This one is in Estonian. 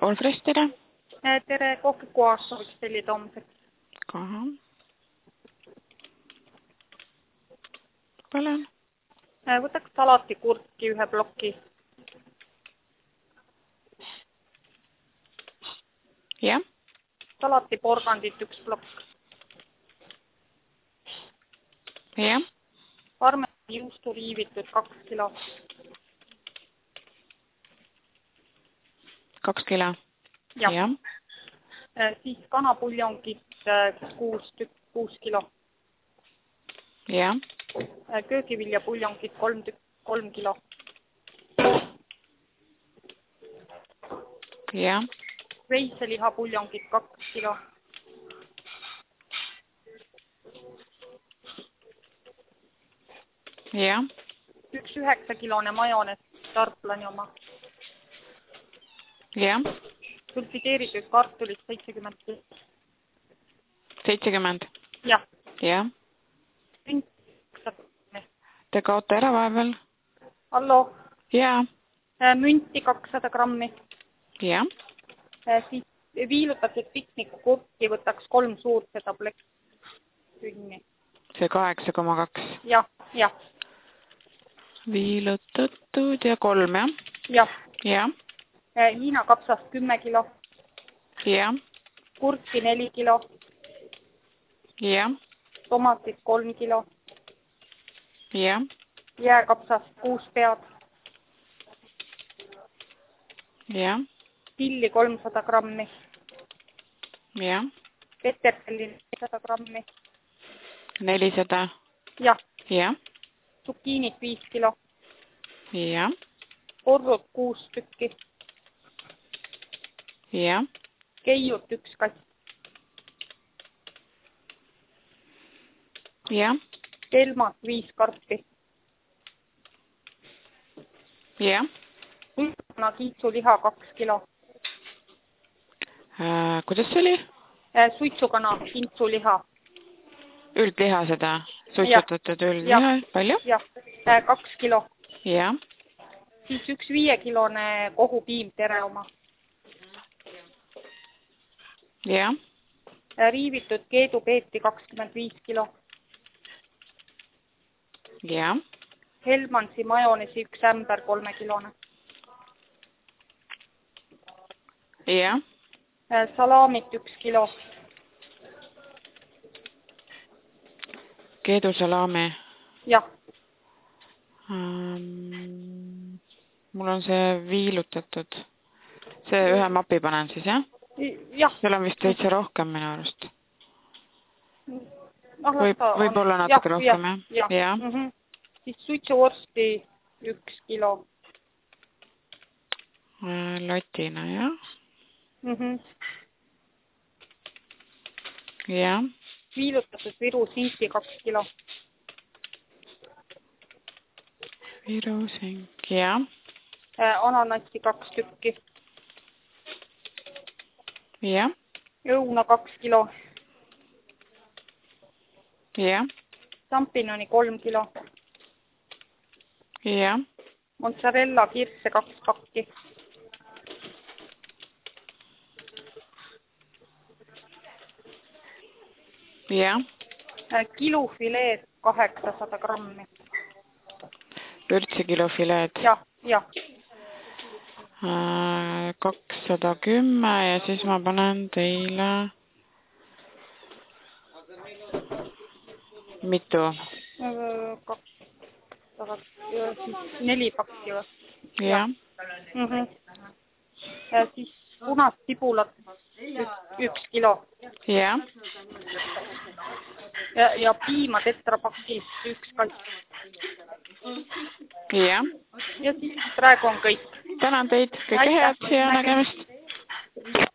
Olfrestile. Tere, kohvikuas sooviks tellida homseks. Kohe. Palun. Võtaks salati kurki ühe ploki. Jah. Salati porgandit üks plokk. Jah. Parmesi juustu riivitud 2 kilo. 2 kilo. Jah. Ja. Siis kanapuljongit 6 kilo. Jah. Köögiviljapuljongit 3 kilo. Jah. Veiselihapuljongit 2 kilo. Jah. Üks 9-kilone majones Tarplani oma. Jah. Sulfideeritud kartulit 70. 70. Jah. Jah. Te kaote ära vahepeal? Hallo. Jaa. Münti 200 grammi. Jah. Siis viilutatud piknikukurki võtaks 3 suurt seda plekki. See 8,2. Jah, jah. Viilutatud ja 3, jah? Jah. Jah. Hiina kapsast 10 kilo. Jah. Kurki 4 kilo. Jah. Tomatit 3 kilo. Jah. Jääkapsast 6 pead. Jah. Tilli 300 grammi. Jah. Peterselli 400 grammi. 400. Jah. Jah. Zucchiinit 5 kilo. Jah. Porrut 6 tükki. Jah. Keiut 1 kast. Jah. Kelmat 5 karpi. Jah. Suitsukana kiitsuliha 2 kilo. Kuidas see oli? Suitsukana kiitsuliha. Üldliha seda? Suitsutatud üldliha? Palju? Jah. 2 kilo. Jah. Siis üks 5-kilone kohupiim tere oma. Jah. Riivitud keedupeeti 25 kilo. Jah. Helmansi majonesi 1 ämber 3-kilone. Jah. Salamit 1 kilo. Keedusalami. Jah. Mul on see viilutatud. See ühe mapi panen siis, jah? Jah. Seal on vist veitsa rohkem minu arust. Võib-olla natuke rohkem, jah? Jah. Siis suitsuvorsti 1 kilo. Latina, jah? Jah. Viilutatud Viru sinki 2 kilo. Viru sink, jah. Ananassi 2 tükki. Jah. Õuna 2 kilo. Jah. Champinoni 3 kilo. Jah. Mozzarella kirsse 2 pakki. Jah. Kilufileed 800 grammi. Vürtsikilo-fileed. Jah, jah. 210 ja siis ma panen teile mitu? 4 pakki või? Jah. Siis punast tibulat 1 kilo. Jah. Ja piima tetrapakis 1 kast. Jah. Ja siis praegu on kõik. Tänan teid, kõike head ja nägemist.